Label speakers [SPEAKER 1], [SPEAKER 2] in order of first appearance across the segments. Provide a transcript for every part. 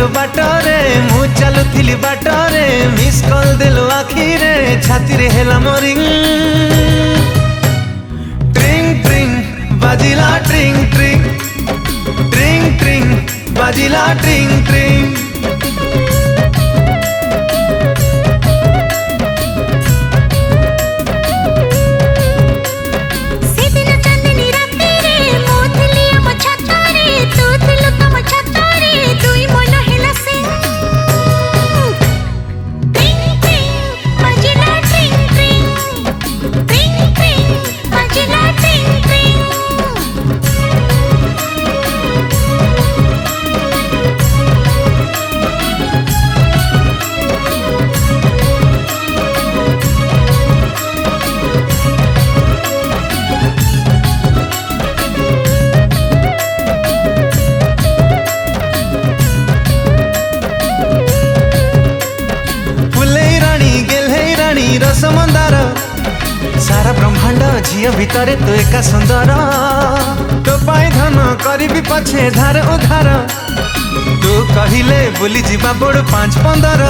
[SPEAKER 1] थिलु बाटरे मु चलुथिली बाटरे miss call देलो आखिरे छाती रे हेला मोरिंग ट्रिंग ट्रिंग बाजिला ट्रिंग ट्रिंग ट्रिंग ट्रिंग बाजिला ट्रिंग ट्रिंग रसमंदार सारा ब्रह्मांड झील भितर तो एका सुंदर तो पाई धन करी पछे धार उधार तू कहले बुली जीवा बड़ 5-15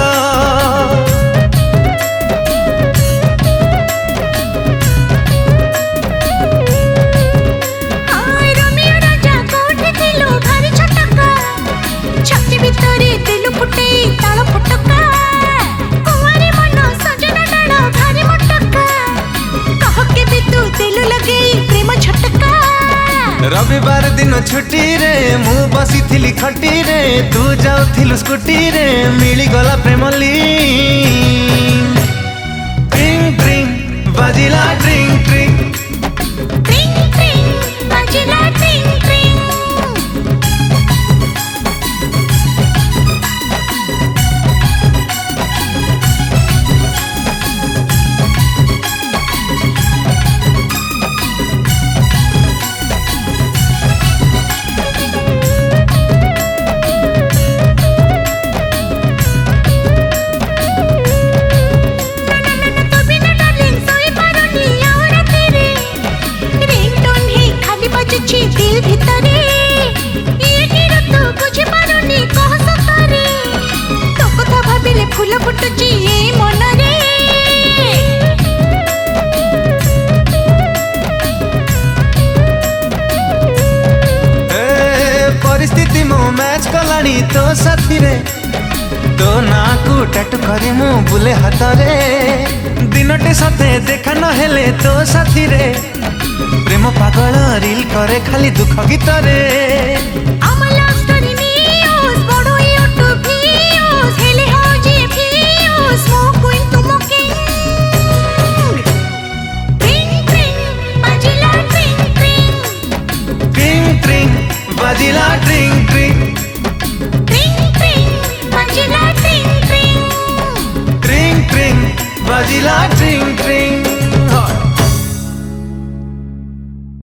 [SPEAKER 1] रविवार दिन छुट्टी रे मु बसी थिली खटी रे तू जाउथिलु स्कूटी रे मिली गला प्रेम लीन ट्रिंग ट्रिंग बाजिला ट्रिंग ट्रिंग
[SPEAKER 2] ट्रिंग ट्रिंग बाजिला ट्रिंग ट्रिंग दिल भितरे ये गिर तो बुझी पारुनी कह सतरे तो कथा भाबिले फूल फुटुची ए मनरे
[SPEAKER 1] परिस्थिति मो मैच कलानी तो साथी रे तो ना को टैटू करे मु बुले हाथ रे दिनटे साथे देखा न हेले तो साथी रे प्रेम पागल रील करे खाली दुख गीत रे।